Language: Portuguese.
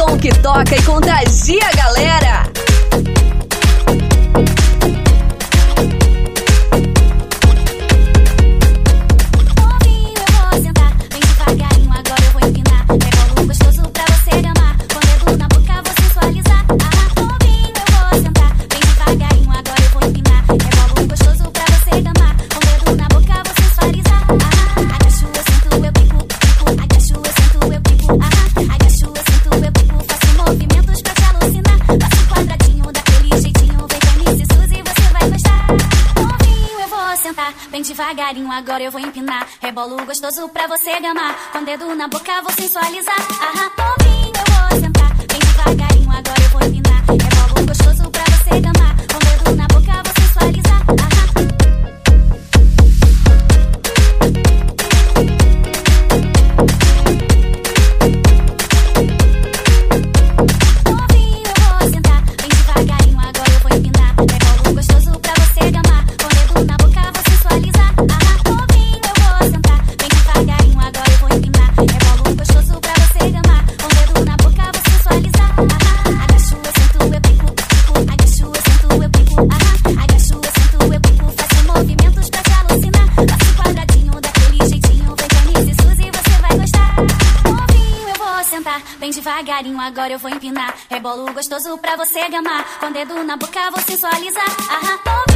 som que toca e contagia a galera. Bem devagarinho, agora eu vou empinar. Rebolo gostoso pra você gamar. Com o dedo na boca vou sensualizar. Novinho, eu vou sentar. Bem devagarinho, agora eu vou empinar. Rebolo gostoso pra você gamar. Com o dedo na boca vou sensualizar. Novinho, eu vou sentar. Bem devagarinho, agora eu vou empinar. Rebolo gostoso pra você gamar. Com o dedo na boca vou sensualizar. Novinho, eu vou sentar. Bem devagarinho, agora eu vou empinar. Rebolo gostoso pra você gamar. Com o dedo na boca vou sensualizar. Agacho, eu sento, eu pico, pico. Agacho, eu sento, eu pico. Agacho, eu sento, eu pico. Faço movimentos pra te alucinar. Faço quadradinho daquele jeitinho. Vem com Miss Suzy, você vai gostar. Novinho, eu vou sentar. Bem devagarinho, agora eu vou empinar. Rebolo gostoso pra você gamar. Com o dedo na boca vou sensualizar.